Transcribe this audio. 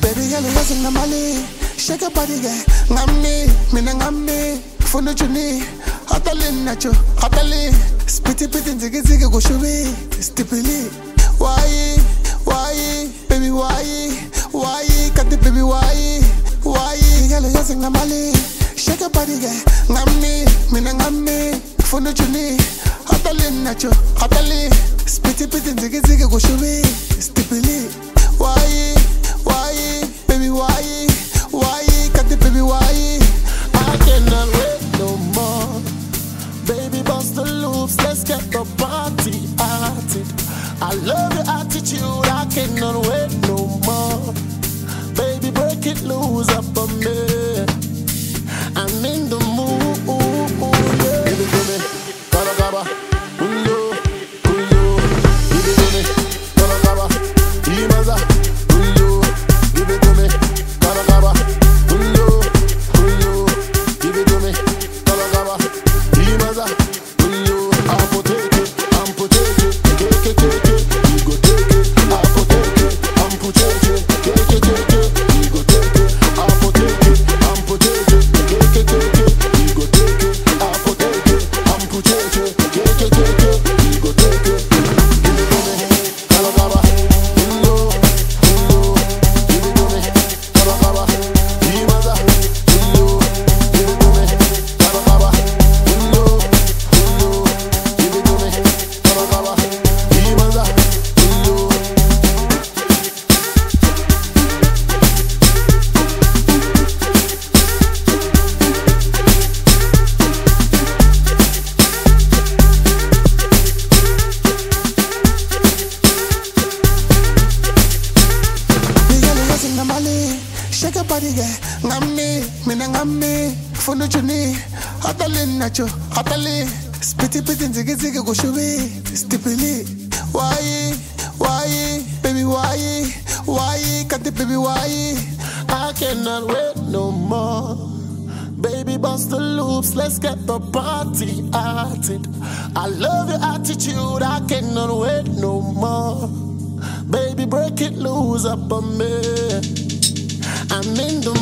Baby girl, you're sing Mali. Shake your body, girl. Ngami, mina ngami. Funu chuni, hatalin nacho, hatalin. Spitty pitty, ziggy ziggy go shubi. Stipili, why, baby why, cut the baby why, girl, you're sing Mali. Shake your body, girl. Ngami, mina ngami. Funu chuni, hatalin nacho, hatalin. Spitty pitty, ziggy ziggy go shubi. Stipili, why, baby why, cut the baby why. I cannot wait no more. Baby, bust the loops, let's get the party started. I love your attitude, I cannot wait no more. Baby, break it loose up on me. I'm in the mood, yeah. Give it to me, gaba gaba, uyo, give it to me, gaba gaba, imaza, uyo, give it to me, gaba gaba, uyo, give it to me, gaba gaba, imaza, uyo, amputeke, keke, you go take it, amputeke, keke, you go take it, amputeke, keke, you go take it, amputeke, keke, you go take it. Give it to me, gaba gaba, uyo, give it to me, gaba gaba, imaza, uyo, give it to me, gaba gaba, uyo, give it to me, gaba gaba, imaza, uyo. Shake your body, girl. Ngami, mina ngami. Funu chuni, hatalin nacho, hatalin. Spitty pitty, ziggy ziggy go shubi. Stipili, why, baby why, cut the baby why. I cannot wait no more. Baby, bust the loops, let's get the party started. I love your attitude, I cannot wait no more. Baby, break it loose up on me. I'm in the